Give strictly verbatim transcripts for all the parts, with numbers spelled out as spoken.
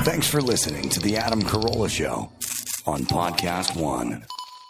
Thanks for listening to The Adam Carolla Show on Podcast One.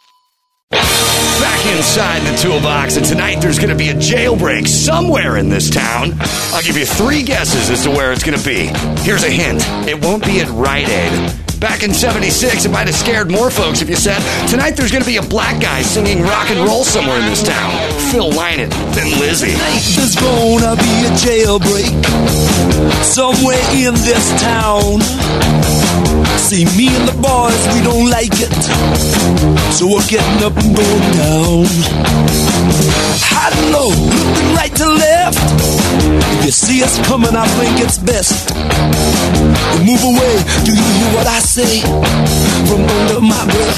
Back inside the toolbox, and tonight there's going to be a jailbreak somewhere in this town. I'll give you three guesses as to where it's going to be. Here's a hint. It won't be at Rite Aid. Back in seventy-six, it might have scared more folks if you said, tonight there's going to be a black guy singing rock and roll somewhere in this town. Phil Lynott, then Lizzie. There's gonna be a jailbreak somewhere in this town. See, me and the boys, we don't like it, so we're getting up and going down. High and low, looking right to left. If you see us coming, I think it's best to move away. Do you hear what I say from under my breath?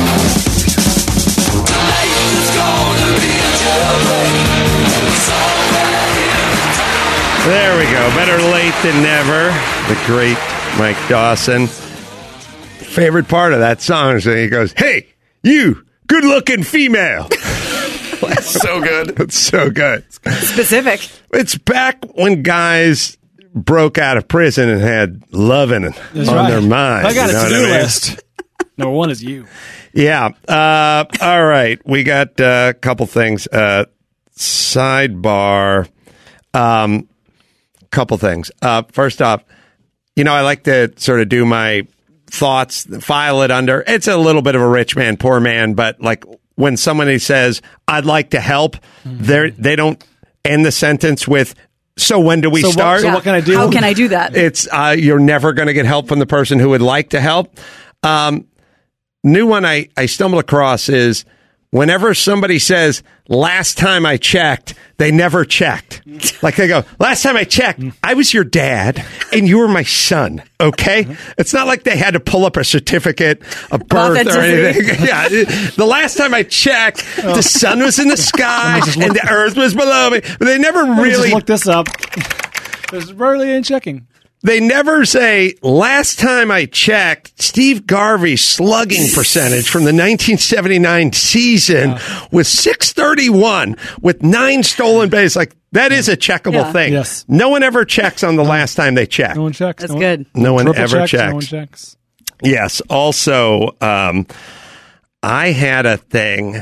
Tonight is gonna be a jailbreak somewhere in town. There we go. Better late than never. The great Mike Dawson. Favorite part of that song is when he goes, "Hey, you good-looking female." That's so good. It's so good. Specific. It's back when guys broke out of prison and had loving on right. their mind. I got you know a to-do what I mean? list. Number one is you. Yeah. Uh, all right. We got uh, a couple things. Uh, sidebar. Um, couple things. Uh, first off, you know, I like to sort of do my thoughts, file it under. It's a little bit of a rich man, poor man, but like when somebody says, "I'd like to help," mm-hmm. they they don't end the sentence with, "So when do we so start?" What, so yeah. what can I do? How can I do that? It's uh, you're never going to get help from the person who would like to help. Um, new one I, I stumbled across is whenever somebody says, "Last time I checked," they never checked. Like they go, "Last time I checked, I was your dad and you were my son." Okay? It's not like they had to pull up a certificate of birth or anything. Yeah. The last time I checked, oh. the sun was in the sky and the earth was below me. But they never Let really just look this up. There's barely any checking. They never say, "Last time I checked, Steve Garvey's slugging percentage from the nineteen seventy-nine season yeah. was six thirty-one with nine stolen bases." Like, that is a checkable yeah. thing. Yes. No one ever checks on the last time they check. No one checks. That's no good. One, no one triple ever checks, checks. No one checks. Yes. Also, um, I had a thing.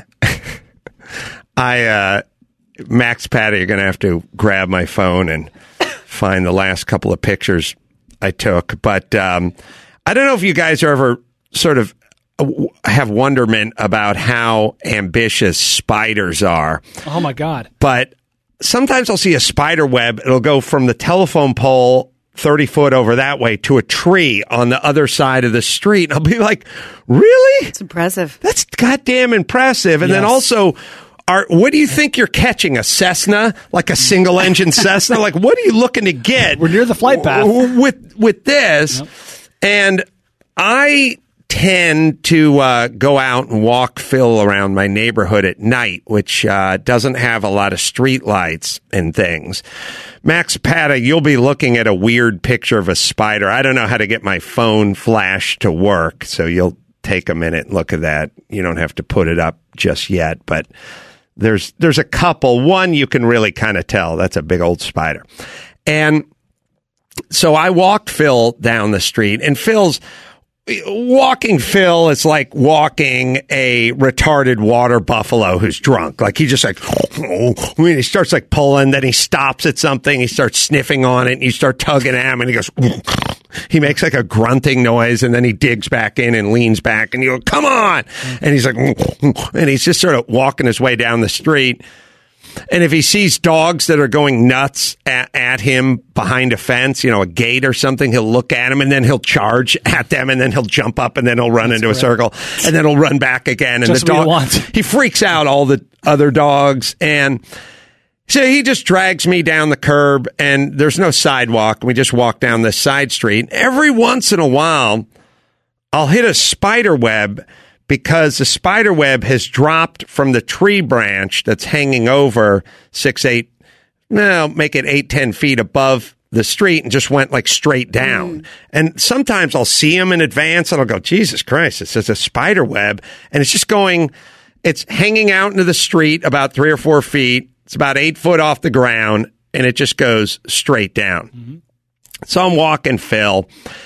I, uh, Max Patty, you're going to have to grab my phone and find the last couple of pictures I took. But um, I don't know if you guys are ever sort of have wonderment about how ambitious spiders are. Oh, my God. But sometimes I'll see a spider web. It'll go from the telephone pole thirty foot over that way to a tree on the other side of the street. And I'll be like, really? It's impressive. That's goddamn impressive. And yes. then also, Are, what do you think you're catching? A Cessna? Like a single-engine Cessna? Like, what are you looking to get? We're near the flight path. With, with this. Yep. And I tend to uh, go out and walk Phil around my neighborhood at night, which uh, doesn't have a lot of street lights and things. Max Pata, you'll be looking at a weird picture of a spider. I don't know how to get my phone flash to work, so you'll take a minute and look at that. You don't have to put it up just yet, but There's there's a couple. One you can really kind of tell. That's a big old spider. And so I walked Phil down the street, and Phil's walking Phil is like walking a retarded water buffalo who's drunk. Like he just like, oh, I mean, he starts like pulling, then he stops at something, he starts sniffing on it, and you start tugging at him, and he goes, he makes like a grunting noise, and then he digs back in and leans back, and you go, "Come on!" And he's like, and he's just sort of walking his way down the street. And if he sees dogs that are going nuts at, at him behind a fence, you know, a gate or something, he'll look at them, and then he'll charge at them, and then he'll jump up, and then he'll run That's into correct. a circle, and then he'll run back again. And Just the dog, want. he freaks out all the other dogs, and so he just drags me down the curb, and there's no sidewalk. We just walk down this side street. Every once in a while, I'll hit a spider web, because the spider web has dropped from the tree branch that's hanging over six, eight, no, make it eight, ten feet above the street, and just went like straight down. Mm. And sometimes I'll see them in advance, and I'll go, Jesus Christ, it says a spider web, and it's just going, it's hanging out into the street about three or four feet. It's about eight foot off the ground, and it just goes straight down. Mm-hmm. So I'm walking Phil,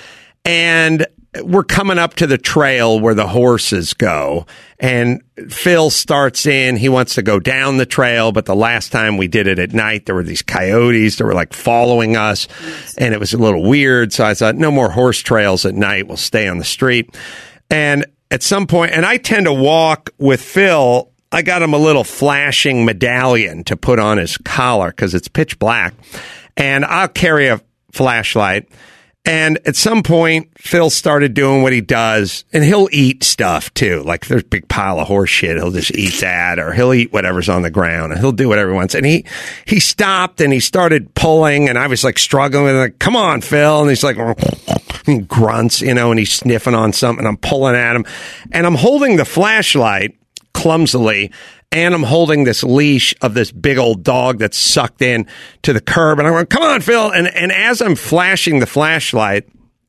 and we're coming up to the trail where the horses go, and Phil starts in. He wants to go down the trail, but the last time we did it at night, there were these coyotes that were like following us, and it was a little weird. So I thought, no more horse trails at night. We'll stay on the street. And at some point, and I tend to walk with Phil. I got him a little flashing medallion to put on his collar because it's pitch black, and I'll carry a flashlight. And at some point, Phil started doing what he does, and he'll eat stuff too. Like if there's a big pile of horse shit, he'll just eat that, or he'll eat whatever's on the ground, and he'll do whatever he wants. And he he stopped and he started pulling, and I was like struggling with it, like, come on, Phil. And he's like, he grunts, you know, and he's sniffing on something. I'm pulling at him, and I'm holding the flashlight clumsily, and I'm holding this leash of this big old dog that's sucked in to the curb. And I'm going, come on, Phil. And and as I'm flashing the flashlight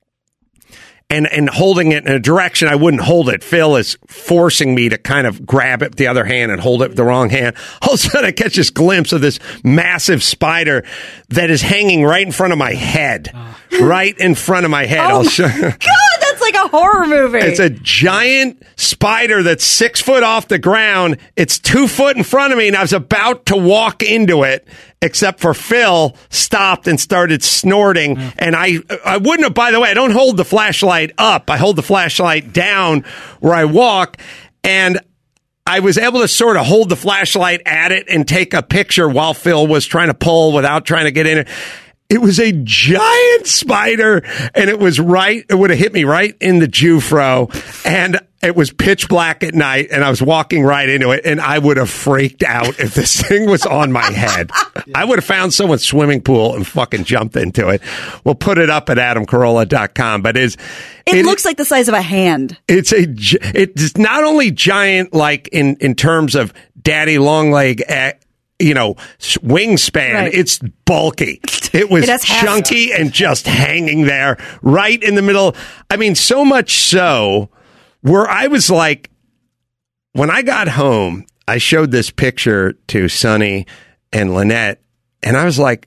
and, and holding it in a direction I wouldn't hold it, Phil is forcing me to kind of grab it with the other hand and hold it with the wrong hand. All of a sudden, I catch this glimpse of this massive spider that is hanging right in front of my head. Right in front of my head. Oh I'll show God, that's like a horror movie. It's a giant spider that's six foot off the ground. It's two foot in front of me, and I was about to walk into it, except for Phil stopped and started snorting. Mm. And I, I wouldn't have, by the way, I don't hold the flashlight up. I hold the flashlight down where I walk, and I was able to sort of hold the flashlight at it and take a picture while Phil was trying to pull without trying to get in it. It was a giant spider, and it was right, it would have hit me right in the Jufro, and it was pitch black at night, and I was walking right into it, and I would have freaked out if this thing was on my head. I would have found someone's swimming pool and fucking jumped into it. We'll put it up at adam carolla dot com, but it's, it, it looks like the size of a hand. It's a, it's not only giant, like in, in terms of daddy long leg, uh, you know, wingspan. Right. It's bulky. It was It has chunky and just hanging there right in the middle. I mean, so much so where I was like, when I got home, I showed this picture to Sonny and Lynette, and I was like,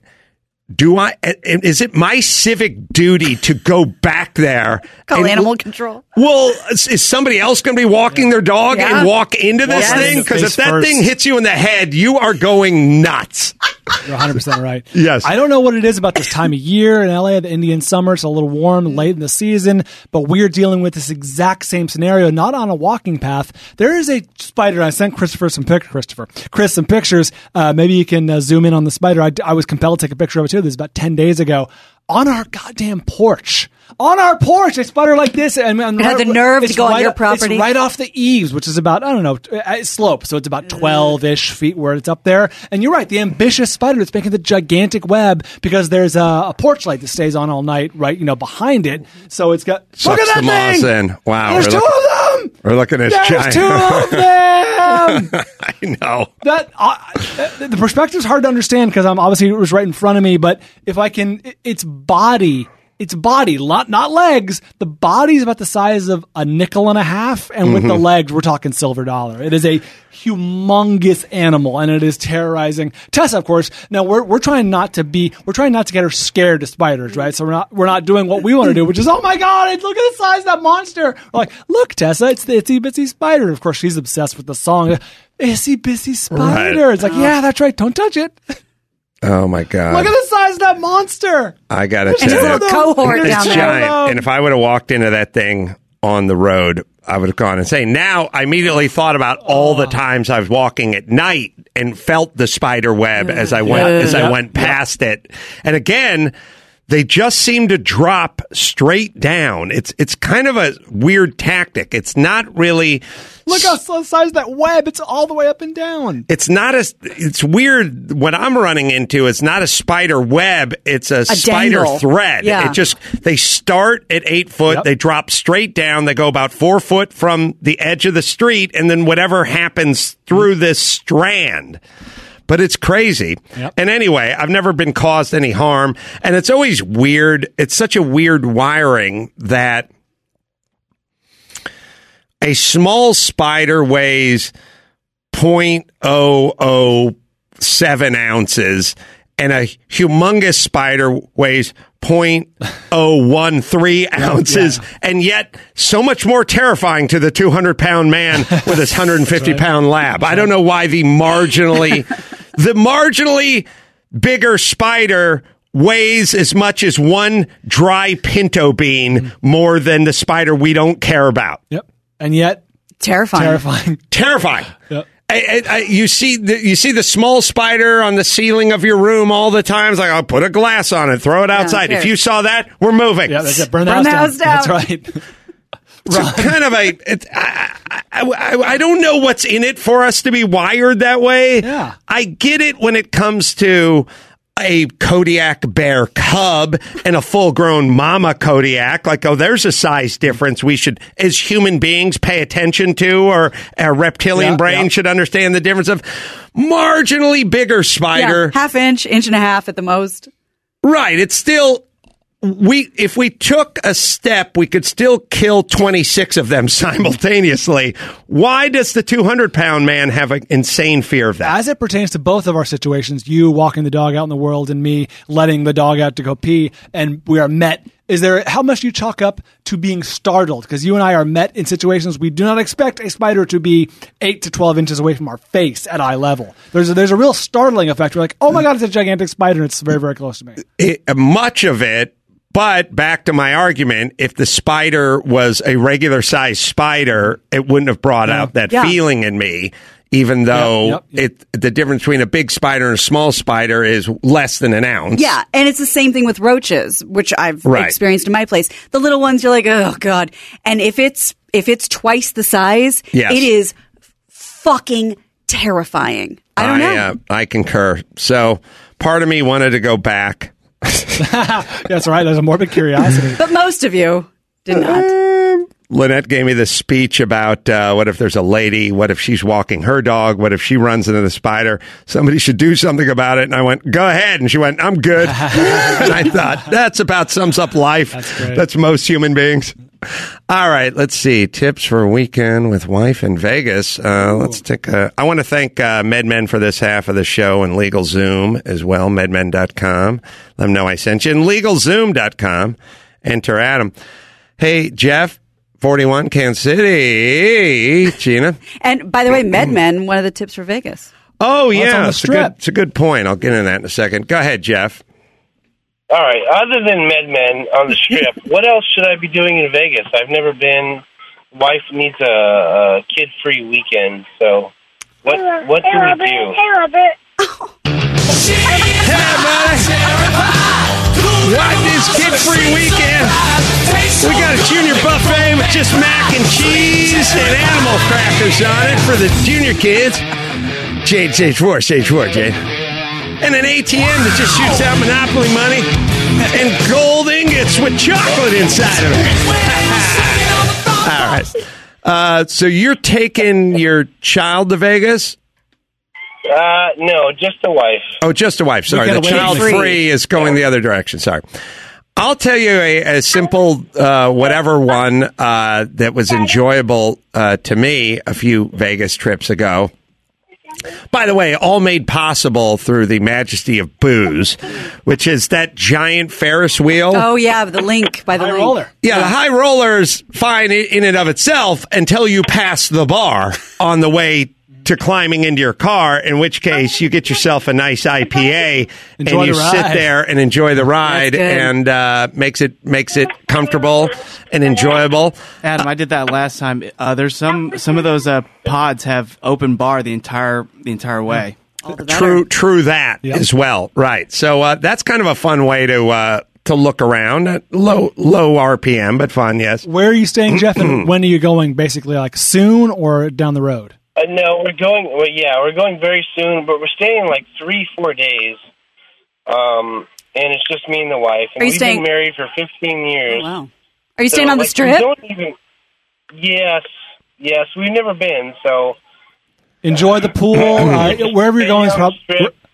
do I, is it my civic duty to go back there? Call and, animal control. Well, is, is somebody else going to be walking their dog Yeah. and walk into this Yes. thing? Because if Face that first. thing hits you in the head, you are going nuts. You're one hundred percent right. Yes. I don't know what it is about this time of year in L A, the Indian summer. It's a little warm late in the season, but we're dealing with this exact same scenario, not on a walking path. There is a spider. I sent Christopher some pictures. Christopher, Chris, some pictures. Uh, maybe you can uh, zoom in on the spider. I, I was compelled to take a picture of it too. This is about ten days ago on our goddamn porch. On our porch, a spider like this, and, and It had the nerve to it's go on right your up- property. It's right off the eaves, which is about I don't know uh, slope, so it's about twelve-ish feet where it's up there. And you're right, the ambitious spider that's making the gigantic web because there's a, a porch light that stays on all night, right? You know, behind it, so it's got look Sucks at the that moss thing. in. Wow, There's we're two look- of them. We're looking at There's giant. two of them. I know. That uh, the perspective's hard to understand because I'm obviously it was right in front of me. But if I can, its body, its body, not not legs. The body's about the size of a nickel and a half, and with the legs, we're talking silver dollar. It is a humongous animal, and it is terrorizing Tessa. Of course, now we're we're trying not to be, we're trying not to get her scared of spiders, right? So we're not we're not doing what we want to do, which is, oh my god, look at the size of that monster. We're like, look, Tessa, it's the itsy bitsy spider. Of course, she's obsessed with the song, itsy bitsy spider. Right. It's like, yeah, that's right. Don't touch it. Oh my god! Look at the size of that monster. I gotta There's tell his you, little cohort it's down there. giant. And if I would have walked into that thing on the road, I would have gone insane. Now I immediately thought about all the times I was walking at night and felt the spider web as I went Yeah. as I Yeah. went past it. And again, they just seem to drop straight down. It's it's kind of a weird tactic. It's not really. Look how the size of that web. It's all the way up and down. It's not a. It's weird. What I'm running into, it's not a spider web. It's a, spider dangle. thread. Yeah. It just they start at eight foot. Yep. They drop straight down. They go about four foot from the edge of the street, and then whatever happens through this strand. But it's crazy. Yep. And anyway, I've never been caused any harm, and it's always weird. It's such a weird wiring that a small spider weighs zero point zero zero seven ounces, and a humongous spider weighs zero point zero one three ounces, yeah. and yet so much more terrifying to the two hundred pound man with his one hundred fifty pound lab. I don't know why the marginally, the marginally bigger spider weighs as much as one dry pinto bean more than the spider we don't care about. Yep. And yet, Terrifying. terrifying. Terrifying. Yep. I, I, I, you see the you see the small spider on the ceiling of your room all the time. It's like, I'll put a glass on it, throw it outside. sure. If you saw that, we're moving. Yeah, that's it. Burn the, Burn house, the down. house down. That's right. It's a kind of a. It, I, I, I, I don't know what's in it for us to be wired that way. Yeah. I get it when it comes to a Kodiak bear cub and a full-grown mama Kodiak. Like, oh, there's a size difference we should, as human beings, pay attention to, or a reptilian Yeah, brain yeah. should understand the difference of marginally bigger spider. Yeah, half inch, inch and a half at the most. Right. It's still, we, if we took a step, we could still kill twenty-six of them simultaneously. Why does the two hundred pound man have an insane fear of that? As it pertains to both of our situations, you walking the dog out in the world and me letting the dog out to go pee, and we are met. Is there, how much do you chalk up to being startled? Because you and I are met in situations we do not expect a spider to be eight to twelve inches away from our face at eye level. There's a, there's a real startling effect. We're like, oh my God, it's a gigantic spider, and it's very, very close to me. It, much of it, but back to my argument, if the spider was a regular sized spider, it wouldn't have brought Yeah. out that Yeah. feeling in me. Even though Yep, yep, yep. it, the difference between a big spider and a small spider is less than an ounce. Yeah, and it's the same thing with roaches, which I've Right. experienced in my place. The little ones, you're like, oh God. And if it's if it's twice the size, Yes. it is fucking terrifying. I don't know. Uh, I concur. So part of me wanted to go back. That's right. There's a morbid curiosity. But most of you did not. Lynette gave me this speech about uh, what if there's a lady, what if she's walking her dog, what if she runs into the spider, somebody should do something about it. And I went, go ahead. And she went, I'm good. And I thought, that's about sums up life. That's great. That's most human beings. All right, let's see. Tips for a weekend with wife in Vegas. Uh, let's take a, I want to thank uh, MedMen for this half of the show and LegalZoom as well, medmen dot com. Let them know I sent you. And LegalZoom dot com. Enter Adam. Hey, Jeff. forty-one, Kansas City. Gina. And by the way, MedMen, one of the tips for Vegas. Oh, it's yeah. on the It's a, good, strip. it's a good point. I'll get into that in a second. Go ahead, Jeff. All right. Other than MedMen on the strip, what else should I be doing in Vegas? I've never been. Wife needs a, a kid-free weekend. So, what what do we do? Hey, Robert. Hey, buddy. What this kid-free weekend? We got a junior buffet with just mac and cheese and animal crackers on it for the junior kids. Jade, stage four, stage four, Jade. And an A T M that just shoots out Monopoly money and gold ingots with chocolate inside of it. All right. Uh, so you're taking your child to Vegas? Uh, no, just the wife. Oh, just a wife. Sorry. gotta The wait child free. free is going the other direction. Sorry. I'll tell you a, a simple, uh, whatever one, uh, that was enjoyable, uh, to me a few Vegas trips ago. By the way, all made possible through the majesty of booze, which is that giant Ferris wheel. Oh, yeah, the link by the High link. roller. Yeah, the high roller's fine i- in and of itself until you pass the bar on the way to climbing into your car, in which case you get yourself a nice I P A Enjoy and you the sit ride. there and enjoy the ride, That's good. and uh, makes it makes it comfortable and enjoyable. Adam, I did that last time. Uh, there's some some of those uh, pods have open bar the entire the entire way. All the better. True, true that Yep. as well. Right. So uh, that's kind of a fun way to uh, to look around. Uh, Low low R P M, but fun. Yes. Where are you staying, Jeff, and when are you going, basically, like soon or down the road? Uh, no, we're going. Well, yeah, we're going very soon, but we're staying like three, four days. Um, and it's just me and the wife. And Are you we've staying- been married for fifteen years. Oh, wow. Are you So, staying on the like, we strip? don't even. Yes, yes, we've never been. So Enjoy the pool. Uh, wherever you're going is Staying on probably the strip.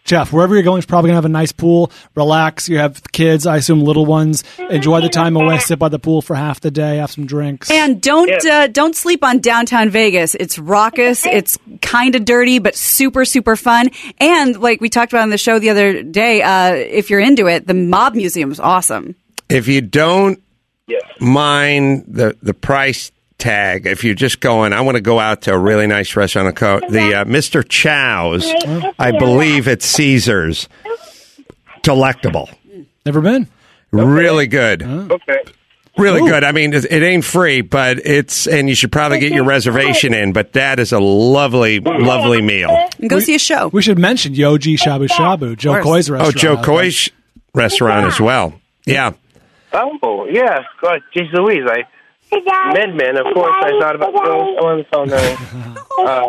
Jeff, wherever you're going is probably going to have a nice pool. Relax. You have kids, I assume little ones. Enjoy the time away. Sit by the pool for half the day. Have some drinks. And don't uh, don't sleep on downtown Vegas. It's raucous. It's kind of dirty, but super, super fun. And like we talked about on the show the other day, uh, if you're into it, the Mob Museum is awesome. If you don't Yes. mind the, the price tag, if you're just going, I want to go out to a really nice restaurant, and co- the uh, Mister Chow's, I believe it's Caesar's, delectable. Never been. Really good. Okay. Really Ooh. good. I mean, it it ain't free, but it's, and you should probably get your reservation in, but that is a lovely, lovely meal. And go see a show. We should mention Yoji Shabu Shabu, Joe course. Coy's Oh, restaurant. Joe out Coy's restaurant as well. Yeah. Oh, yeah. God, geez Louise, I... MedMen, of course, I thought about... Oh, I'm on the phone now.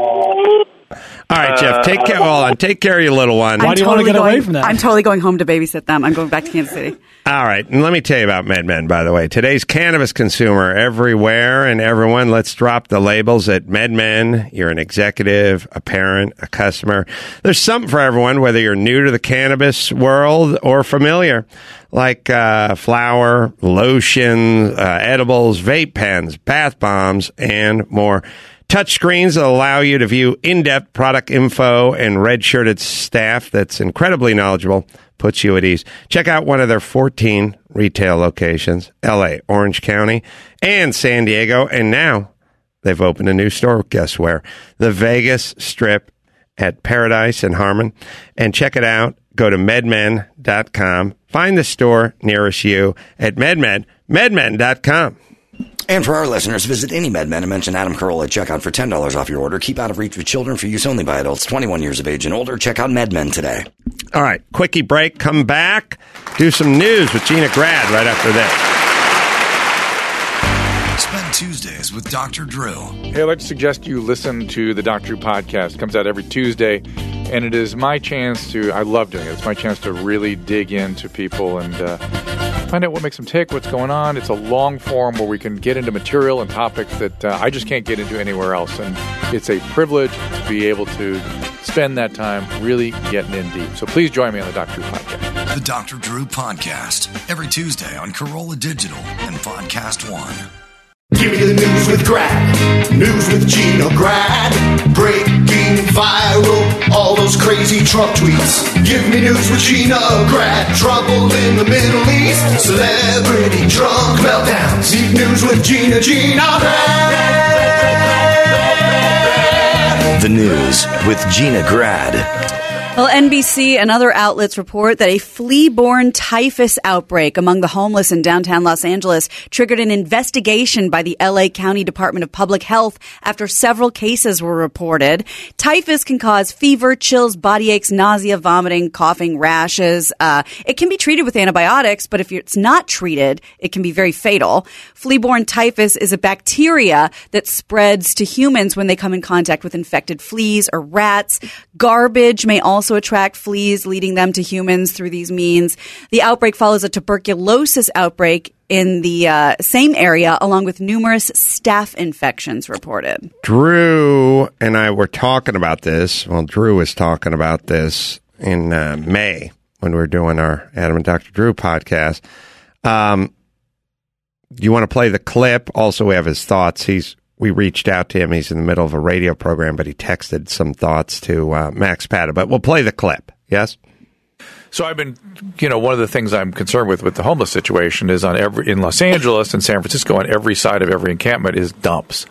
Uh, All right, Jeff, take care. Hold on. Take care of your little one. Why I'm do you want to totally get away going- from that? I'm totally going home to babysit them. I'm going back to Kansas City. All right, and let me tell you about MedMen, by the way. Today's cannabis consumer everywhere and everyone, let's drop the labels at MedMen. You're an executive, a parent, a customer. There's something for everyone, whether you're new to the cannabis world or familiar, like uh, flour, lotion, uh, edibles, vape pens, bath bombs, and more. Touch screens that allow you to view in-depth product info, and red-shirted staff that's incredibly knowledgeable puts you at ease. Check out one of their fourteen retail locations, L A, Orange County, and San Diego. And now they've opened a new store, guess where? The Vegas Strip at Paradise and Harmon. And check it out. Go to medmen dot com. Find the store nearest you at MedMen, medmen dot com. And for our listeners, visit any MedMen and mention Adam Carolla at checkout for ten dollars off your order. Keep out of reach with children, for use only by adults twenty-one years of age and older. Check out MedMen today. All right, quickie break. Come back. Do some news with Gina Grad right after this. Spend Tuesdays with Doctor Drew. Hey, I'd like to suggest you listen to the Doctor Drew podcast. It comes out every Tuesday, and it is my chance to, I love doing it, it's my chance to really dig into people and uh, find out what makes them tick, what's going on. It's a long form where we can get into material and topics that uh, I just can't get into anywhere else, and it's a privilege to be able to spend that time really getting in deep. So please join me on the Doctor Drew podcast. The Doctor Drew podcast. Every Tuesday on Corolla Digital and Podcast One. Give me the news with Grad. News with Gina Grad. Breaking viral, all those crazy Trump tweets. Give me news with Gina Grad. Trouble in the Middle East. Celebrity drunk meltdowns. Deep news with Gina, Gina Grad. The news with Gina Grad. Well, N B C and other outlets report that a flea-borne typhus outbreak among the homeless in downtown Los Angeles triggered an investigation by the L A County Department of Public Health after several cases were reported. Typhus can cause fever, chills, body aches, nausea, vomiting, coughing, rashes. Uh, it can be treated with antibiotics, but if it's not treated, it can be very fatal. Flea-borne typhus is a bacteria that spreads to humans when they come in contact with infected fleas or rats. Garbage may also also attract fleas, leading them to humans through these means. The outbreak follows a tuberculosis outbreak in the uh, same area, along with numerous staph infections reported. Drew and I were talking about this. Well, Drew was talking about this in uh, May when we were doing our Adam and Doctor Drew podcast. Um, you want to play the clip? Also, we have his thoughts. He's We reached out to him. He's in the middle of a radio program, but he texted some thoughts to uh, Max Pata. But we'll play the clip. Yes? So I've been, you know, one of the things I'm concerned with with the homeless situation is on every in Los Angeles and San Francisco, on every side of every encampment is dumps,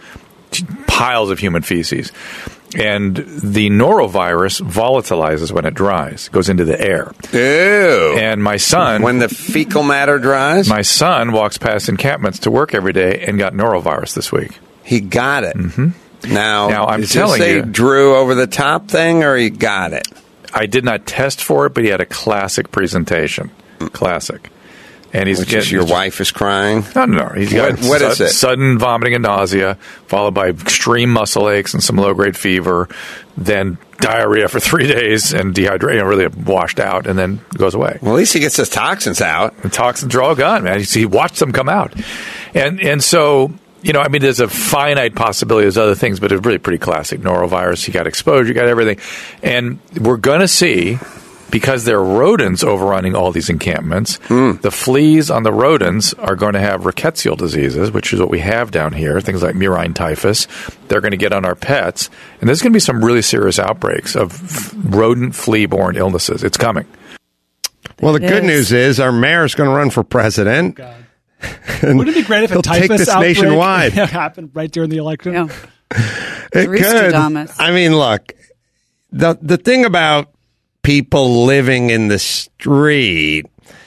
piles of human feces. And the norovirus volatilizes when it dries, goes into the air. Ew. And my son... When the fecal matter dries? My son walks past encampments to work every day and got norovirus this week. He got it. Mm-hmm. Now, now I'm is telling this a you, Drew over the top thing, or he got it? I did not test for it, but he had a classic presentation. Classic. And he's Which getting, is your wife is crying? No, no, no. He's got what, what su- is it? Sudden vomiting and nausea, followed by extreme muscle aches and some low-grade fever, then diarrhea for three days and dehydration, you know, really washed out, and then goes away. Well, at least he gets his toxins out. The toxins are all gone, man. He watched them come out. And and so... You know, I mean, there's a finite possibility. There's other things, but it's really pretty classic. Norovirus, you got exposure, you got everything. And we're going to see because there are rodents overrunning all these encampments, Mm. the fleas on the rodents are going to have rickettsial diseases, which is what we have down here, things like murine typhus. They're going to get on our pets. And there's going to be some really serious outbreaks of f- rodent flea-borne illnesses. It's coming. Well, the It good is. news is our mayor's going to run for president. God. Wouldn't it be great if a he'll take typhus this outbreak nationwide. happened right during the election? No. It Rooster could. Damas. I mean, look, the the thing about people living in the street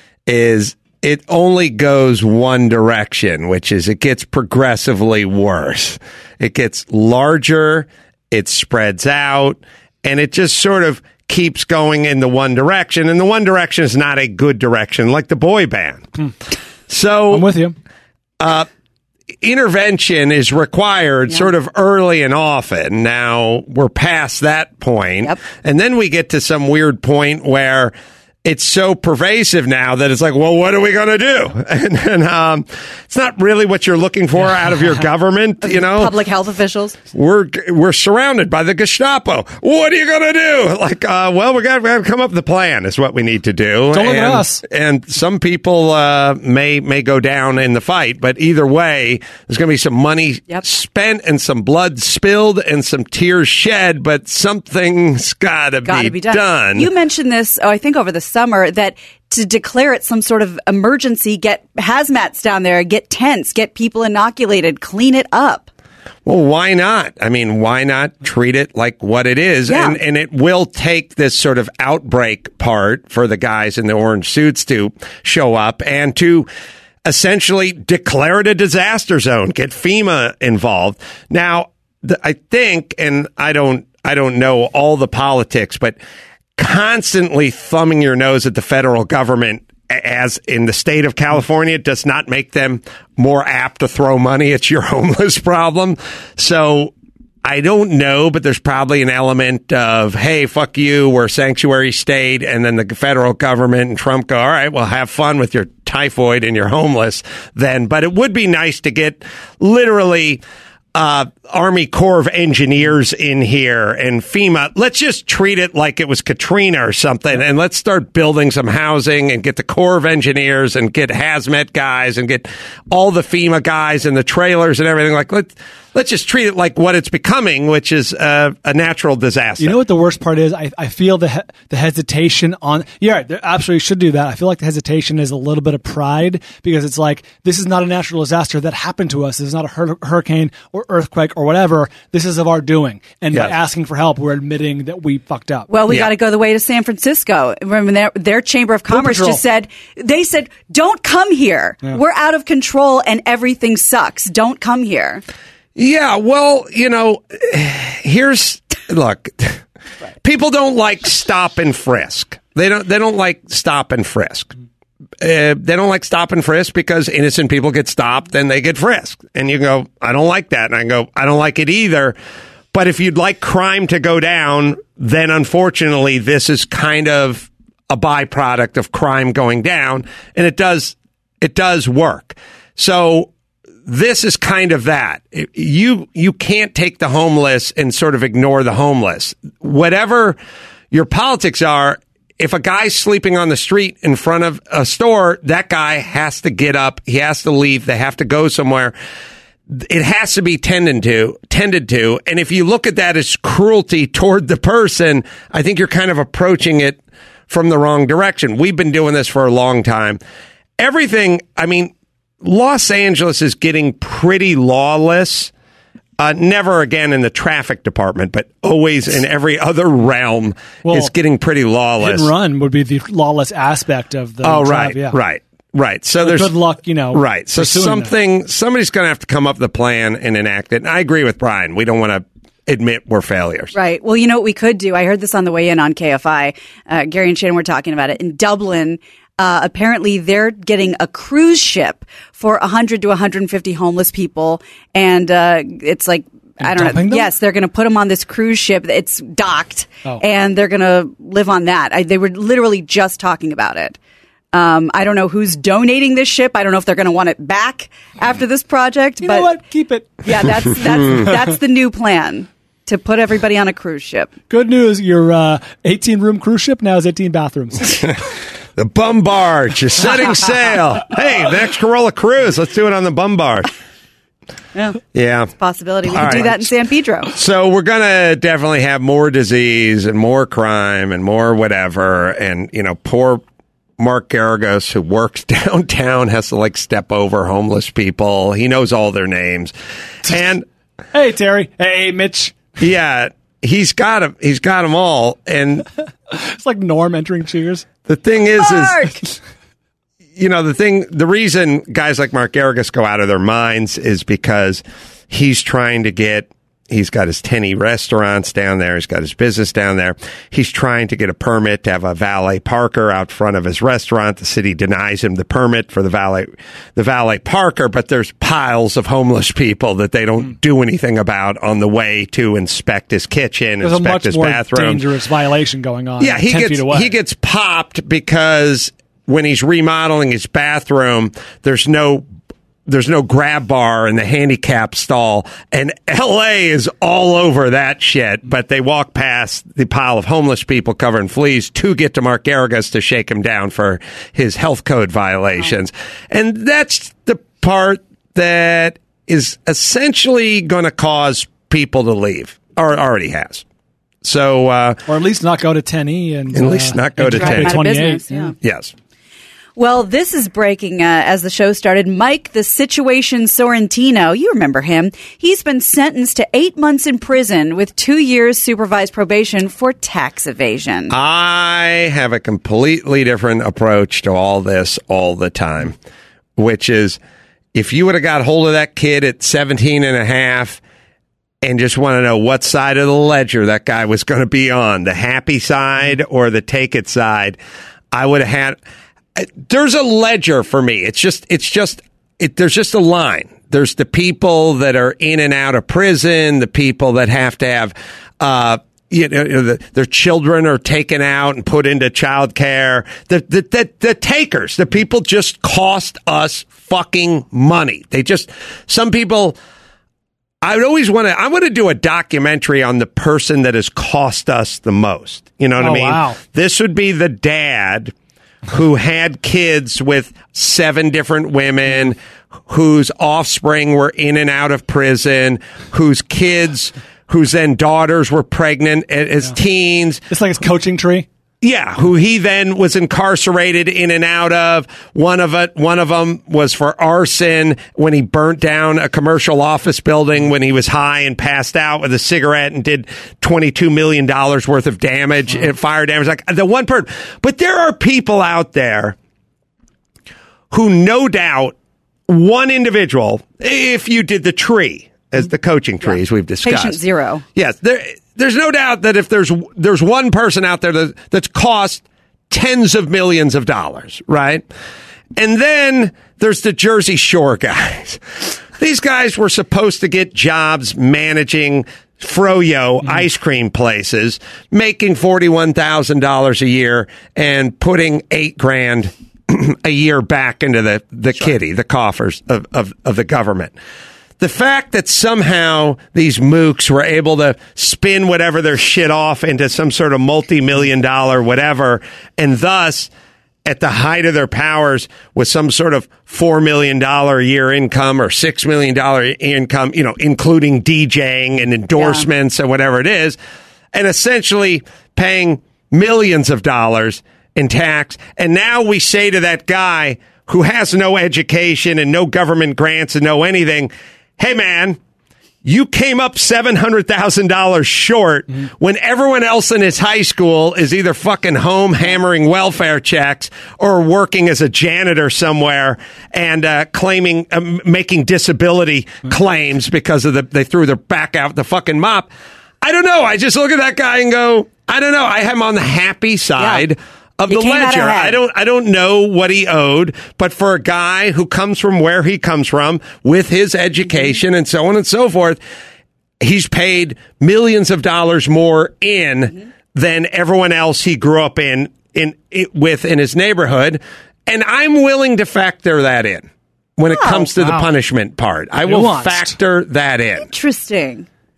is it only goes one direction, which is it gets progressively worse. It gets larger, it spreads out, and it just sort of keeps going in the one direction. And the one direction is not a good direction, like the boy band. So I'm with you. uh, intervention is required Yeah. sort of early and often. Now we're past that point. Yep. And then we get to some weird point where it's so pervasive now that it's like, well, what are we going to do? And, and um, it's not really what you're looking for out of your government, you know? Public health officials. We're we're surrounded by the Gestapo. What are you going to do? Like, uh, well, we got to come up with a plan. Is what we need to do. Don't look and, at us. And some people uh, may may go down in the fight, but either way, there's going to be some money Yep. spent and some blood spilled and some tears shed. But something's got to Got to be be done. done. You mentioned this, oh, I think over the summer, that to declare it some sort of emergency, get hazmats down there, get tents, get people inoculated, clean it up. Well, why not? I mean, why not treat it like what it is? Yeah. And and it will take this sort of outbreak part for the guys in the orange suits to show up and to essentially declare it a disaster zone, get FEMA involved. Now, the, I think, and I don't, I don't know all the politics, but constantly thumbing your nose at the federal government, as in the state of California, does not make them more apt to throw money at your homeless problem. So I don't know, but there's probably an element of, hey, fuck you, we're a sanctuary state. And then the federal government and Trump go, all right, well, have fun with your typhoid and your homeless then. But it would be nice to get literally Uh, Army Corps of Engineers in here and FEMA. Let's just treat it like it was Katrina or something, and let's start building some housing and get the Corps of Engineers and get hazmat guys and get all the FEMA guys and the trailers and everything. Like, let's let's just treat it like what it's becoming, which is uh, a natural disaster. You know what the worst part is? I, I feel the he- the hesitation on. Yeah, right, they absolutely should do that. I feel like the hesitation is a little bit of pride because it's like, this is not a natural disaster that happened to us. This is not a hur- hurricane or earthquake or whatever. This is of our doing. And Yes. by asking for help, we're admitting that we fucked up. Well, we Yeah. got to go the way to San Francisco. Remember, their, their Chamber of Commerce Patrol. just said, they said, don't come here. We're out of control and everything sucks. Don't come here. Yeah, well, you know, here's look. People don't like stop and frisk. They don't. They don't like stop and frisk. Uh, they don't like stop and frisk because innocent people get stopped and they get frisked. And you go, I don't like that. And I go, I don't like it either. But if you'd like crime to go down, then unfortunately, this is kind of a byproduct of crime going down, and it does. It does work. So this is kind of that. You you can't take the homeless and sort of ignore the homeless. Whatever your politics are, if a guy's sleeping on the street in front of a store, that guy has to get up. He has to leave. They have to go somewhere. It has to be tended to, tended to. And if you look at that as cruelty toward the person, I think you're kind of approaching it from the wrong direction. We've been doing this for a long time. Everything, I mean, Los Angeles is getting pretty lawless. Uh, never again in the traffic department, but always in every other realm Well, is getting pretty Hit lawless. and run would be the lawless aspect of the Oh, drive, right, yeah. right, right. So But there's good luck, you know, right. So pursuing something, somebody's going to have to come up with a plan and enact it. And I agree with Brian. We don't want to admit we're failures. Right. Well, you know what we could do? I heard this on the way in on K F I. Uh, Gary and Shannon were talking about it. In Dublin, uh, apparently they're getting a cruise ship for one hundred to one hundred fifty homeless people. And uh, it's like, I don't know. dumping them? Yes, they're going to put them on this cruise ship. It's docked, Oh. and they're going to live on that. I, they were literally just talking about it. Um, I don't know who's donating this ship. I don't know if they're going to want it back after this project. You but know what? Keep it. yeah, that's that's that's the new plan. to put everybody on a cruise ship. Good news, your uh, eighteen-room cruise ship now has eighteen bathrooms. The Bum Barge is setting sail. Hey, the next Corolla cruise. Let's do it on the Bum Barge. Yeah. Yeah. It's a possibility. We All could do right. that in San Pedro. So we're going to definitely have more disease and more crime and more whatever. And, you know, poor Mark Garagos, who works downtown, has to, like, step over homeless people. He knows all their names. And... Hey, Terry. Hey, Mitch. Yeah, he's got them. He's got them all. And it's like Norm entering Cheers. The thing is, Mark! is, you know, the thing, the reason guys like Mark Garagos go out of their minds is because he's trying to get, he's got his Tenny restaurants down there. He's got his business down there. He's trying to get a permit to have a valet parker out front of his restaurant. The city denies him the permit for the valet, the valet parker, but there's piles of homeless people that they don't do anything about on the way to inspect his kitchen, There's inspect a much his more bathroom. dangerous violation going on. Yeah, he ten gets feet away. he gets popped because when he's remodeling his bathroom, there's no there's no grab bar in the handicap stall, and L A is all over that shit. But they walk past the pile of homeless people covered in fleas to get to Mark Garagos to shake him down for his health code violations, and that's the part that is essentially going to cause people to leave, or already has. So, uh, or at least not go to ten E and at least uh, not go to ten E. twenty-eight. Yeah. Yes. Well, this is breaking uh, as the show started. Mike, the Situation Sorrentino, you remember him. He's been sentenced to eight months in prison with two years supervised probation for tax evasion. I have a completely different approach to all this all the time, which is if you would have got hold of that kid at seventeen and a half and just want to know what side of the ledger that guy was going to be on, the happy side or the take it side, I would have had... There's a ledger for me. It's just, it's just, it, there's just a line. There's the people that are in and out of prison, the people that have to have, uh, you know, the, their children are taken out and put into childcare. The, the, the, the takers, the people just cost us fucking money. They just, some people, I would always want to, I want to do a documentary on the person that has cost us the most. You know what Oh, I mean? wow. This would be the dad who had kids with seven different women, whose offspring were in and out of prison, whose kids, whose then daughters were pregnant as yeah. teens. It's like his coaching tree. Yeah, who he then was incarcerated in and out of. One of it, one of them was for arson when he burnt down a commercial office building when he was high and passed out with a cigarette and did twenty-two million dollars worth of damage, oh. fire damage. Like the one person, but there are people out there who, no doubt, one individual, if you did the tree as the coaching trees yeah. we've discussed, patient zero. Yes, there. There's no doubt that if there's there's one person out there that, that's cost tens of millions of dollars, right? And then there's the Jersey Shore guys. These guys were supposed to get jobs managing Froyo mm. ice cream places, making forty-one thousand dollars a year and putting eight grand a year back into the, the sure. kitty, the coffers of, of, of the government. The fact that somehow these mooks were able to spin whatever their shit off into some sort of multi-million dollar whatever, and thus, at the height of their powers, with some sort of four million dollars a year income or six million dollars income, you know, including DJing and endorsements yeah. and whatever it is, and essentially paying millions of dollars in tax. And now we say to that guy who has no education and no government grants and no anything, hey, man, you came up seven hundred thousand dollars short mm-hmm. when everyone else in his high school is either fucking home hammering welfare checks or working as a janitor somewhere and uh, claiming, uh, making disability mm-hmm. claims because of the they threw their back out the fucking mop. I don't know. I just look at that guy and go, I don't know. I am on the happy side. Yeah. Of the ledger. I don't I don't know what he owed, but for a guy who comes from where he comes from with his education mm-hmm. and so on and so forth, he's paid millions of dollars more in mm-hmm. than everyone else he grew up in, in in with in his neighborhood, and I'm willing to factor that in when it oh, comes to wow. the punishment part. I will factor that in. Interesting.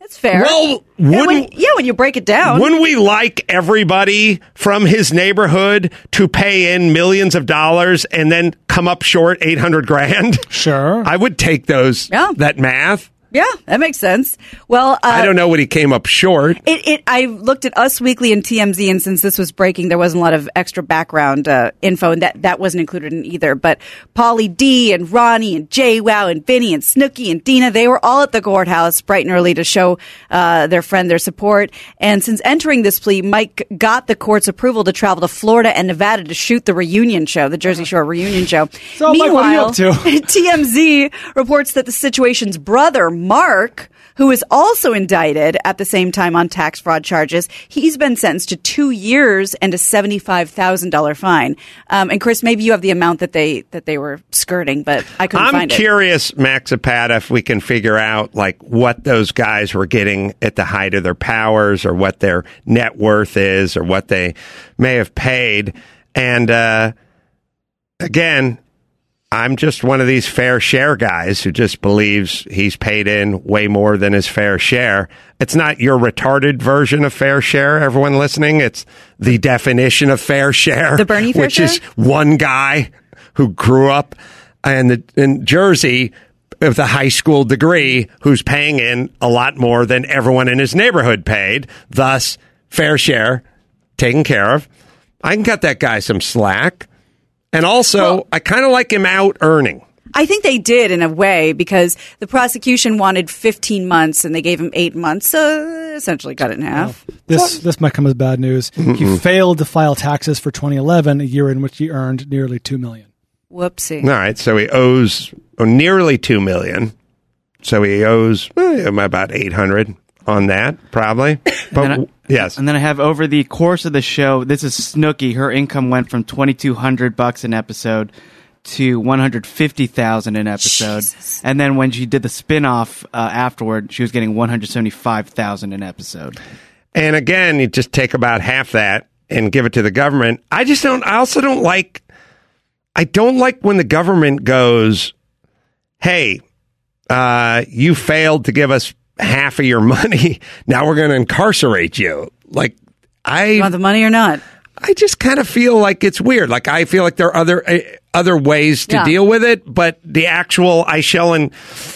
That's fair. Well, And when- wouldn't yeah, when you break it down. wouldn't we like everybody from his neighborhood to pay in millions of dollars and then come up short eight hundred grand? Sure. I would take those Yeah. that math. Yeah, that makes sense. Well, uh, I don't know what he came up short. It, it. I looked at Us Weekly and T M Z, and since this was breaking, there wasn't a lot of extra background uh, info, and that, that wasn't included in either. But Pauly D and Ronnie and JWoww and Vinny and Snooki and Dina, they were all at the courthouse bright and early to show uh, their friend their support. And since entering this plea, Mike got the court's approval to travel to Florida and Nevada to shoot the reunion show, the Jersey Shore reunion show. So, Mike, what are you up to? T M Z reports that the situation's brother, Mark, who is also indicted at the same time on tax fraud charges, he's been sentenced to two years and a seventy-five thousand dollars fine. Um, and Chris, maybe you have the amount that they that they were skirting, but I couldn't I'm find it. curious, Max Zapata, if we can figure out like what those guys were getting at the height of their powers, or what their net worth is, or what they may have paid. And uh, again, I'm just one of these fair share guys who just believes he's paid in way more than his fair share. It's not your retarded version of fair share, everyone listening. It's the definition of fair share. The Bernie fair which share? is one guy who grew up in, the, in Jersey with a high school degree who's paying in a lot more than everyone in his neighborhood paid. Thus, fair share taken care of. I can cut that guy some slack. And also, well, I kind of like him out earning. I think they did in a way, because the prosecution wanted fifteen months and they gave him eight months, so essentially cut it in half. Well, this this might come as bad news. Mm-mm. He failed to file taxes for twenty eleven, a year in which he earned nearly two million dollars. Whoopsie. All right, so he owes oh, nearly two million dollars. So he owes eh, about eight hundred dollars on that, probably. But I, yes. And then I have, over the course of the show, this is Snooki. Her income went from twenty-two hundred bucks an episode to one hundred fifty thousand an episode. Jesus. And then when she did the spin-off uh, afterward, she was getting one hundred seventy-five thousand an episode. And again, you just take about half that and give it to the government. I just don't, I also don't like, I don't like when the government goes, hey, uh, you failed to give us half of your money. Now we're going to incarcerate you. Like, I You want the money or not? I just kind of feel like it's weird. Like, I feel like there are other uh, other ways to Yeah. deal with it, but the actual I shall and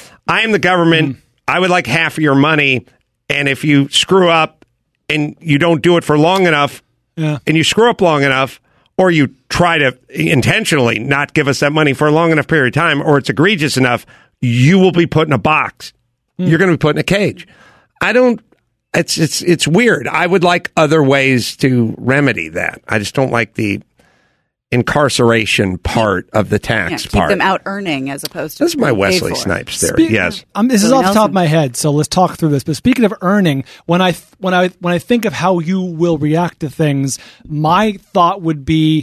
I am the government. Mm. I would like half of your money, and if you screw up and you don't do it for long enough, yeah. and you screw up long enough, or you try to intentionally not give us that money for a long enough period of time, or it's egregious enough, you will be put in a box. You're going to be put in a cage. I don't. It's it's it's weird. I would like other ways to remedy that. I just don't like the incarceration part of the tax Yeah, keep part. them out earning as opposed to This is my being paid Wesley for. Snipes theory. Spe- yes. Um, this is Billy off the top Nelson. of my head, so let's talk through this. But speaking of earning, when I th- when I when I think of how you will react to things, my thought would be,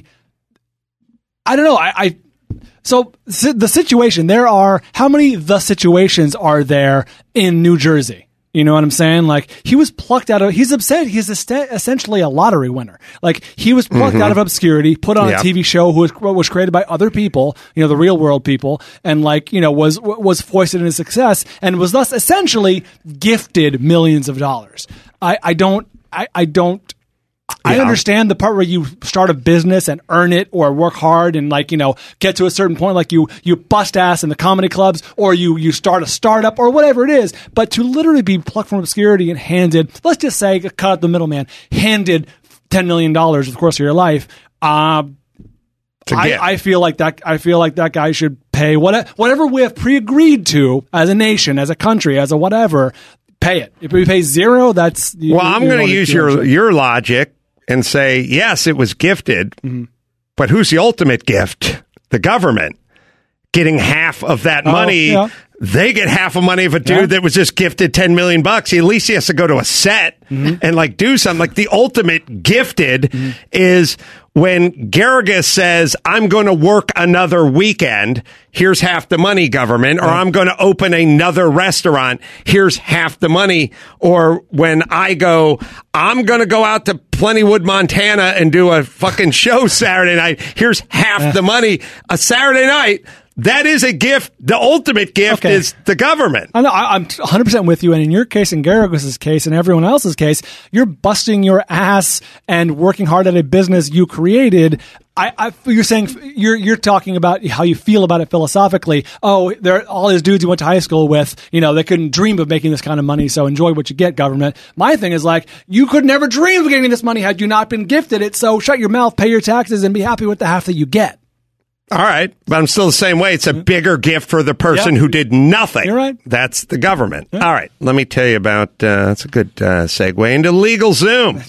I don't know. I, I so si- the situation. There are how many the situations are there in New Jersey? You know what I'm saying? Like, he was plucked out of, he's upset. He's est- essentially a lottery winner. Like, he was plucked Mm-hmm. out of obscurity, put on Yep. a T V show who was, was created by other people, you know, the real world people, and like, you know, was, was foisted into success and was thus essentially gifted millions of dollars. I, I don't, I, I don't, I Yeah. understand the part where you start a business and earn it, or work hard and, like, you know, get to a certain point, like you you bust ass in the comedy clubs, or you you start a startup or whatever it is. But to literally be plucked from obscurity and handed, let's just say, cut out the middleman, handed ten million dollars over the course of your life, uh, To I, get. I feel like that. I feel like that guy should pay what, whatever we have pre-agreed to as a nation, as a country, as a whatever. Pay it. If we pay zero, that's you, Well, I'm you going wanna to use do your it. your logic and say, yes, it was gifted, Mm-hmm. but who's the ultimate gift? The government getting half of that Oh, money. yeah. They get half of money of a dude Yeah. that was just gifted ten million bucks. At least he has to go to a set Mm-hmm. and like do something. Like, the ultimate gifted is when Garrigus says, I'm going to work another weekend. Here's half the money, government. Or I'm going to open another restaurant. Here's half the money. Or when I go, I'm going to go out to Plentywood, Montana and do a fucking show Saturday night. Here's half the money. A Saturday night, That is a gift. The ultimate gift Okay. is the government. I know, I, I'm one hundred percent with you. And in your case, in Garagos' case, and everyone else's case, you're busting your ass and working hard at a business you created. I, I, you're saying you're you're talking about how you feel about it philosophically. Oh, they're all these dudes you went to high school with. You know, they couldn't dream of making this kind of money. So enjoy what you get, government. My thing is like, you could never dream of getting this money had you not been gifted it. So shut your mouth, pay your taxes, and be happy with the half that you get. All right, but I'm still the same way. It's a bigger gift for the person Yeah. who did nothing. You're right. That's the government. Yeah. All right, let me tell you about, uh, that's a good uh, segue into LegalZoom.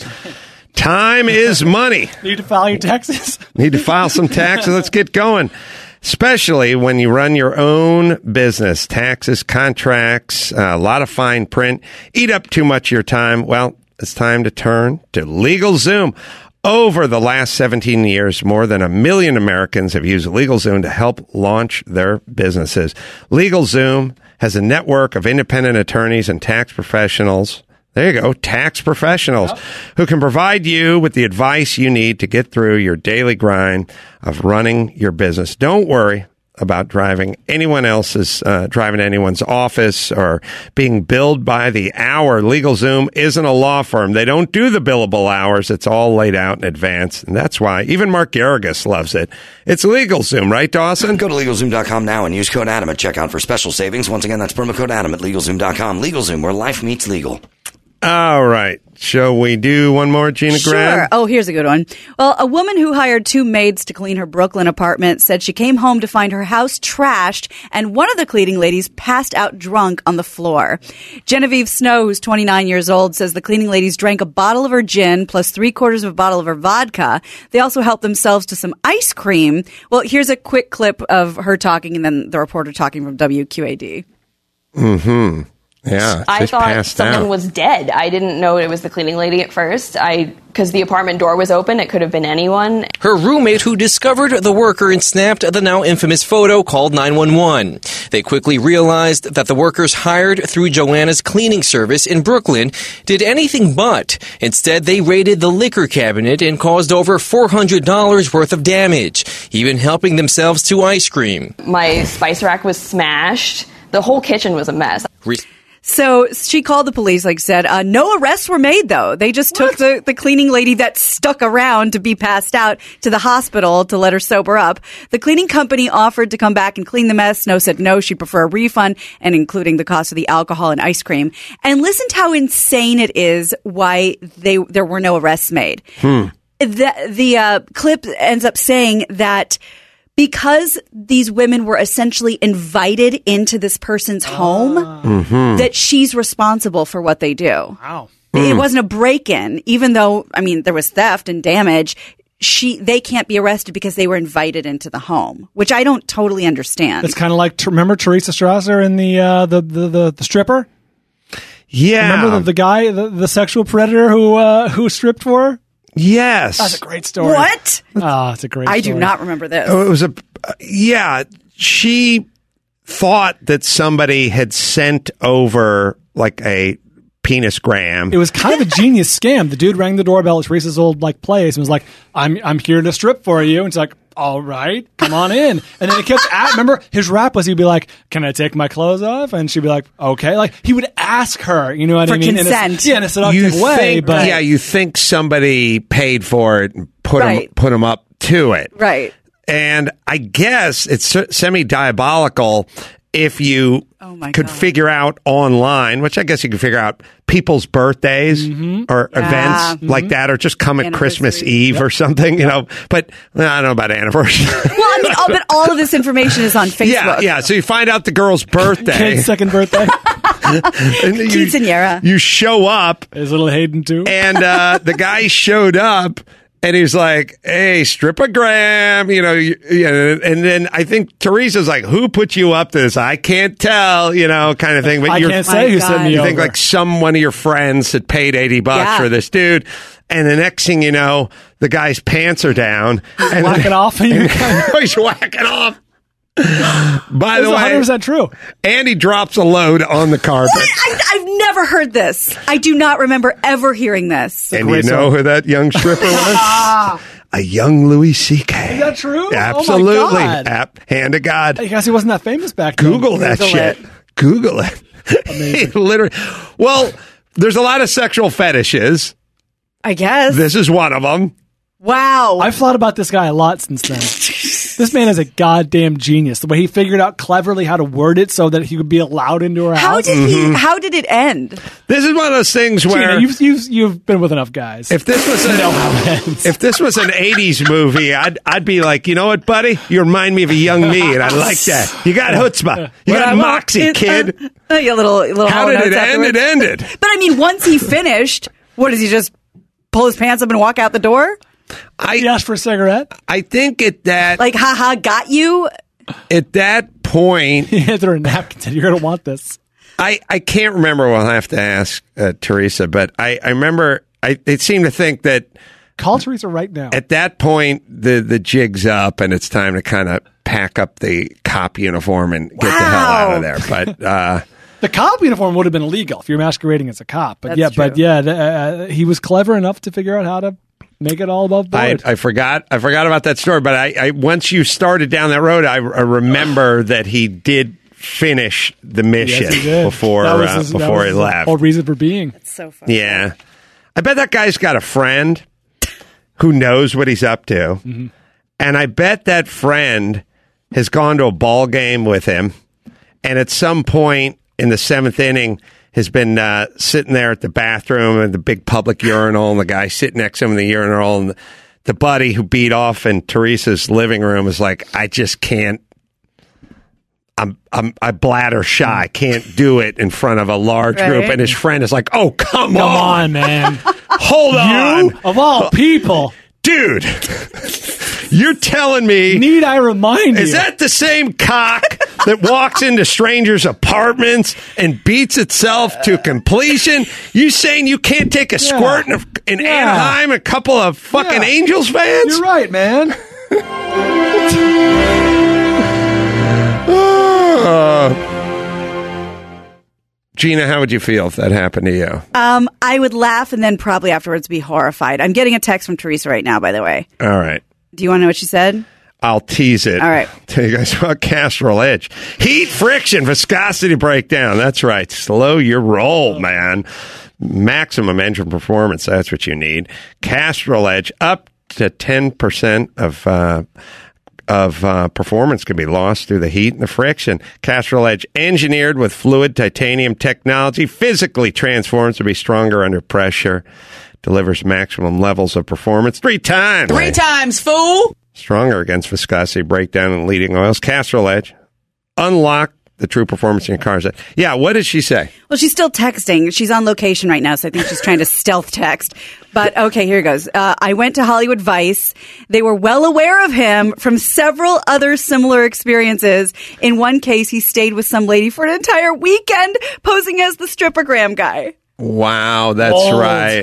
Time is money. Need to file your taxes? Need to file some taxes. Let's get going. Especially when you run your own business. Taxes, contracts, uh, a lot of fine print. Eat up too much of your time. Well, it's time to turn to LegalZoom. Over the last seventeen years, more than a million Americans have used LegalZoom to help launch their businesses. LegalZoom has a network of independent attorneys and tax professionals. There you go, tax professionals yep. who can provide you with the advice you need to get through your daily grind of running your business. Don't worry about driving anyone else's, uh, driving to anyone's office or being billed by the hour. LegalZoom isn't a law firm. They don't do the billable hours. It's all laid out in advance. And that's why even Mark Garagos loves it. It's LegalZoom, right, Dawson? Go to LegalZoom dot com now and use code Adam at checkout for special savings. Once again, that's promo code Adam at LegalZoom dot com. LegalZoom, where life meets legal. All right. Shall we do one more, Gina Sure. Graham? Oh, here's a good one. Well, a woman who hired two maids to clean her Brooklyn apartment said she came home to find her house trashed and one of the cleaning ladies passed out drunk on the floor. Genevieve Snow, who's twenty-nine years old, says the cleaning ladies drank a bottle of her gin plus three quarters of a bottle of her vodka. They also helped themselves to some ice cream. Well, here's a quick clip of her talking and then the reporter talking from W Q A D. Mm-hmm. Yeah, I just thought passed someone out. was dead. I didn't know it was the cleaning lady at first. I because the apartment door was open. It could have been anyone. Her roommate, who discovered the worker and snapped the now infamous photo, called nine one one. They quickly realized that the workers hired through Joanna's cleaning service in Brooklyn did anything but. Instead, they raided the liquor cabinet and caused over four hundred dollars worth of damage, even helping themselves to ice cream. My spice rack was smashed. The whole kitchen was a mess. Re- So she called the police, like I said. Uh, no arrests were made, though. They just what? took the, the cleaning lady that stuck around to be passed out to the hospital to let her sober up. The cleaning company offered to come back and clean the mess. Snow said no, she'd prefer a refund, and including the cost of the alcohol and ice cream. And listen to how insane it is why they there were no arrests made. Hmm. The, the uh, clip ends up saying that because these women were essentially invited into this person's home, mm-hmm. that she's responsible for what they do. Wow. It mm. wasn't a break-in, even though, I mean, there was theft and damage. She, they can't be arrested because they were invited into the home, which I don't totally understand. It's kind of like, remember Teresa Strasser in the, uh, the, the, the, the stripper? Yeah. Remember the, the guy, the, the sexual predator who, uh, who stripped for her? Yes. That's a great story. What? Oh, it's a great I story. do not remember this. Oh, it was a, uh, yeah, she thought that somebody had sent over like a penisgram. It was kind of a genius scam. The dude rang the doorbell at Teresa's old like place and was like, I'm I'm here to strip for you. And it's like, all right, come on in. And then he kept at, remember his rap was he'd be like, can I take my clothes off? And she'd be like, okay. Like he would ask her, you know what for I mean? consent. In a, yeah, in a seductive you way. Think, but yeah, you think somebody paid for it and put Right. them put them up to it. Right. And I guess it's semi-diabolical if you Oh my could God. figure out online, which I guess you could figure out people's birthdays Mm-hmm. or Yeah. events Mhm. like that, or just come at Christmas Anniversary. Eve or something, you know. But well, I don't know about anniversary. Well, I mean, all, but all of this information is on Facebook. yeah, yeah. So you find out the girl's birthday. Kate's second birthday. and you, Quinceañera. you show up, His little Hayden too. and uh, the guy showed up. And he's like, hey, strip-a-gram, you know, you, you know, and then I think Teresa's like, who put you up to this? I can't tell, you know, kind of thing. But I you're, can't say who God. sent me you over. think like some one of your friends had paid eighty bucks Yeah. for this dude. And the next thing you know, the guy's pants are down. And Whack it off. And you're kind of, he's whacking off. By it's the one hundred way, percent true. Andy drops a load on the carpet. I, I've never heard this. I do not remember ever hearing this. And you great know song. who that young stripper was? a young Louis C K. Is that true? Absolutely. Oh my God. App, hand to God. I guess he wasn't that famous back then. Google that Google shit. it. Google it. He literally. Well, there's a lot of sexual fetishes. I guess. This is one of them. Wow. I've thought about this guy a lot since then. This man is a goddamn genius. The way he figured out cleverly how to word it so that he would be allowed into her How house. did he? How did it end? This is one of those things where Gina, you've, you've, you've been with enough guys. if this was to a, know how it ends. if this was an eighties movie, I'd I'd be like, you know what, buddy? You remind me of a young me, and I like that. You got chutzpah. You got moxie, kid. Uh, yeah, little little. How hollow did it notes end? afterwards. It ended. But I mean, once he finished, what does he just pull his pants up and walk out the door? I he asked for a cigarette. I think at that Like, haha, got you. at that point, He handed her a napkin and said, "You're going to want this." I, I can't remember. We'll have to ask uh, Teresa, but I, I remember I they seem to think that Call Teresa right now. at that point the the jig's up and it's time to kind of pack up the cop uniform and get the hell out of there. But uh, The cop uniform would have been illegal if you're masquerading as a cop. But That's yeah, true. but yeah, the, uh, he was clever enough to figure out how to make it all above I, board. I forgot I forgot about that story. But I, I once you started down that road, I, I remember that he did finish the mission Yes, he did. before That was uh, his- that before was he his left. whole reason for being. It's so funny. Yeah. I bet that guy's got a friend who knows what he's up to. Mm-hmm. And I bet that friend has gone to a ball game with him. And at some point in the seventh inning has been uh, sitting there at the bathroom and the big public urinal and the guy sitting next to him in the urinal. And the, the buddy who beat off in Teresa's living room is like, I just can't. I'm I'm I bladder shy. I can't do it in front of a large Right. group. And his friend is like, "Oh, come, Come on, on, man. hold on, You, of all people, dude. You're telling me need I remind is you? that the same cock that walks into strangers' apartments and beats itself to completion? You saying you can't take a squirt in, in Yeah. Anaheim? A couple of fucking Yeah. Angels fans? You're right, man. Uh, Gina, how would you feel if that happened to you? Um, I would laugh and then probably afterwards be horrified. I'm getting a text from Teresa right now, by the way. All right. Do you want to know what she said? I'll tease it. All right. Tell you guys about Castrol Edge. Heat, friction, viscosity breakdown. That's right. Slow your roll, man. Maximum engine performance. That's what you need. Castrol Edge, up to ten percent of uh, of uh, performance can be lost through the heat and the friction. Castrol Edge, engineered with fluid titanium technology, physically transforms to be stronger under pressure. Delivers maximum levels of performance three times. Three times, fool! Stronger against viscosity breakdown and leading oils. Castrol Edge. Unlock the true performance in your cars. Yeah, what did she say? Well, she's still texting. She's on location right now, so I think she's trying to stealth text. But okay, here goes. Uh, I went to Hollywood Vice. They were well aware of him from several other similar experiences. In one case, he stayed with some lady for an entire weekend, posing as the strippergram guy. Wow, that's Bold. right.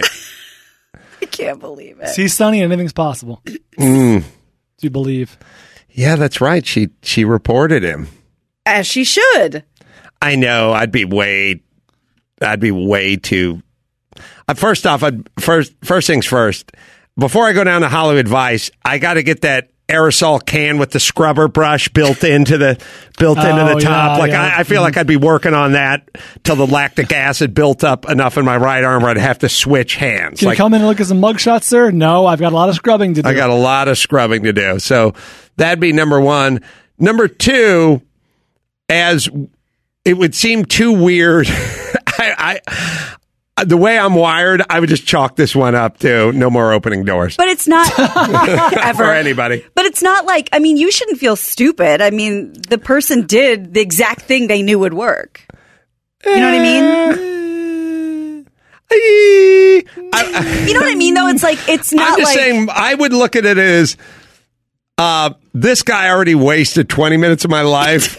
I can't believe it. See, Sonny, anything's possible. Mm. Do you believe? Yeah, that's right. She she reported him. As she should. I know. I'd be way. I'd be way too. Uh, first off, I'd, first first things first. Before I go down to Hollywood Vice, I got to get that aerosol can with the scrubber brush built into the built into Oh, the top. yeah, like yeah. I, I feel like I'd be working on that till the lactic acid built up enough in my right arm where I'd have to switch hands. Can Like, you come in and look at some mugshots, sir? No, I've got a lot of scrubbing to do. I got a lot of scrubbing to do. So that'd be number one. Number two, as it would seem too weird. I, I the way I'm wired, I would just chalk this one up to no more opening doors. But it's not ever For anybody. But it's not like, I mean, you shouldn't feel stupid. I mean, the person did the exact thing they knew would work. You know what I mean? I, you know what I mean, though? It's like, it's not I'm just like. saying, I would look at it as uh, this guy already wasted twenty minutes of my life.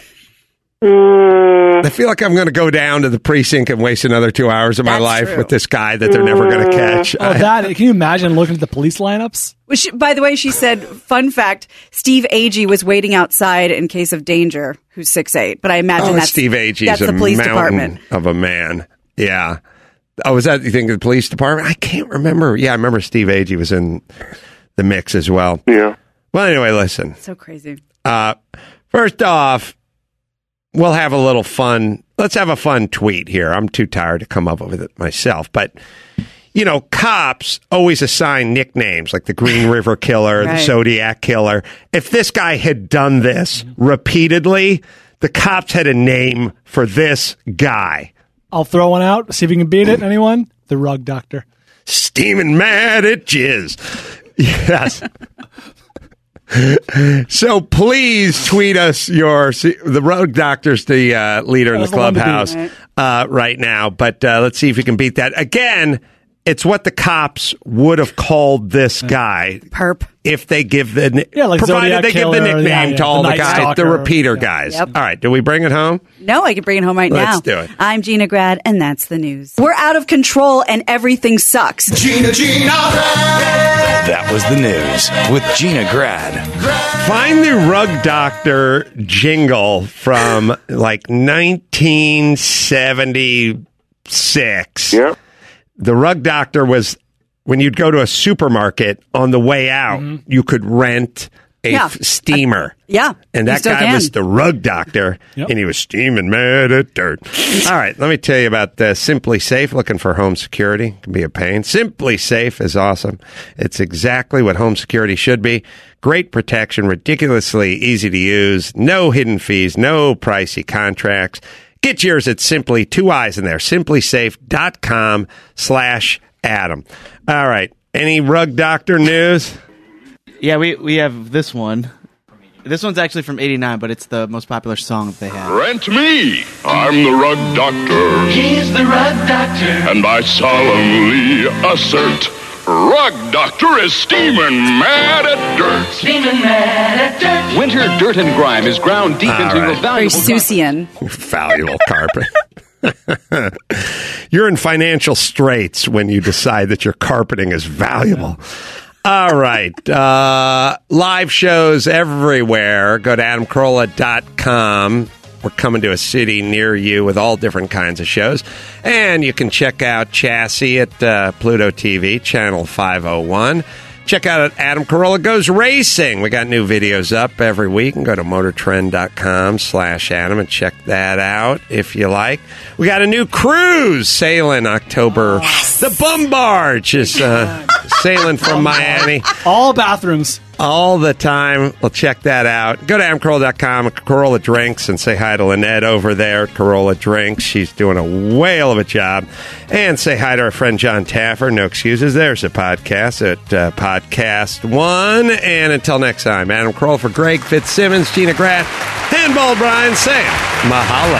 I feel like I'm going to go down to the precinct and waste another two hours of my That's life true. with this guy that they're never going to catch. Oh, I- that! Can you imagine looking at the police lineups? Well, she, by the way, she said, fun fact, Steve Agee was waiting outside in case of danger, who's six eight. But I imagine oh, that's, Steve Agee that's is the a police mountain department. of a man. Yeah. Oh, was that, you think, the police department? I can't remember. Yeah, I remember Steve Agee was in the mix as well. Yeah. Well, anyway, listen. So crazy. Uh, first off, we'll have a little fun. Let's have a fun tweet here. I'm too tired to come up with it myself. But, you know, cops always assign nicknames like the Green River Killer, Right. the Zodiac Killer. If this guy had done this repeatedly, the cops had a name for this guy. I'll throw one out. See if you can beat it. Anyone? The Rug Doctor. Steaming mad at jizz. Yes. So please tweet us your the Rug Doctor's the uh, leader in the That's the one to beat, clubhouse right? uh, right now, but uh, let's see if you can beat that. Again, it's what the cops would have called this guy Perp. if they give the Yeah, like provided Zodiac they give the Killer, nickname yeah, yeah, to all the the, Night guys, Stalker. the repeater Yeah. guys. Yep. All right, do we bring it home? No, I can bring it home right now. Let's do it. I'm Gina Grad, and that's the news. We're out of control, and everything sucks. Gina, Gina. That was the news with Gina Grad. Find the Rug Doctor jingle from like nineteen seventy-six. Yeah. The Rug Doctor was when you'd go to a supermarket on the way out, you could rent a Yeah. f- steamer. Yeah, And you that still guy can. was the Rug Doctor, Yep. and he was steaming mad at dirt. All right, let me tell you about uh, Simply Safe. Looking for home security can be a pain. Simply Safe is awesome. It's exactly what home security should be. Great protection, ridiculously easy to use, no hidden fees, no pricey contracts. Get yours at Simply, two eyes in there, simplysafe.com slash Adam. All right, any Rug Doctor news? Yeah, we, we have this one. This one's actually from eighty-nine, but it's the most popular song that they had. Rent me. I'm the Rug Doctor. He's the Rug Doctor. And I solemnly assert, Rug Doctor is steaming mad at dirt. Steaming mad at dirt. Winter dirt and grime is ground deep All into right. a Very valuable Seussian. Valuable carpet. You're in financial straits when you decide that your carpeting is valuable. All right. Uh, live shows everywhere. Go to adam carolla dot com. We're coming to a city near you with all different kinds of shows. And you can check out Chassis at uh, Pluto T V, channel five oh one. Check out Adam Carolla Goes Racing. We got new videos up every week. And go to motortrend.com slash Adam and check that out if you like. We got a new cruise sailing October. Yes. The Bum Barge is uh, sailing from Miami. All bathrooms. All the time. Well, check that out. Go to adam carolla dot com, Carolla Drinks, and say hi to Lynette over there at Carolla Drinks. She's doing a whale of a job. And say hi to our friend John Taffer. No excuses. There's a podcast at uh, Podcast One. And until next time, Adam Carolla for Greg Fitzsimmons, Gina Grad, Handball Brian saying mahalo.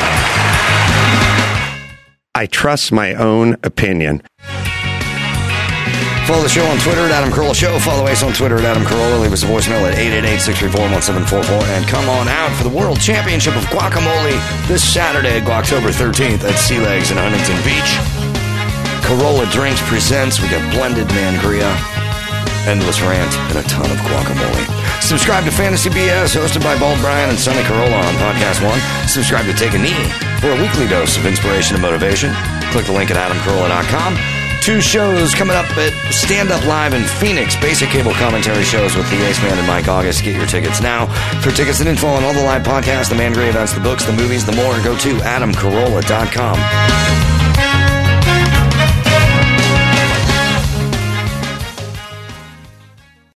I trust my own opinion. Follow the show on Twitter at Adam Carolla Show. Follow us on Twitter at Adam Carolla. Leave us a voicemail at eight eight eight, six three four, one seven four four. And come on out for the World Championship of Guacamole this Saturday, October thirteenth at Sea Legs in Huntington Beach. Carolla Drinks presents. We got blended mangria, endless rant, and a ton of guacamole. Subscribe to Fantasy B S, hosted by Bald Brian and Sonny Carolla on Podcast One. Subscribe to Take a Knee for a weekly dose of inspiration and motivation. Click the link at adam carolla dot com. Two shows coming up at Stand Up Live in Phoenix. Basic cable commentary shows with the Ace Man and Mike August. Get your tickets now. For tickets and info on all the live podcasts, the Man Gray events, the books, the movies, the more, go to adam carolla dot com.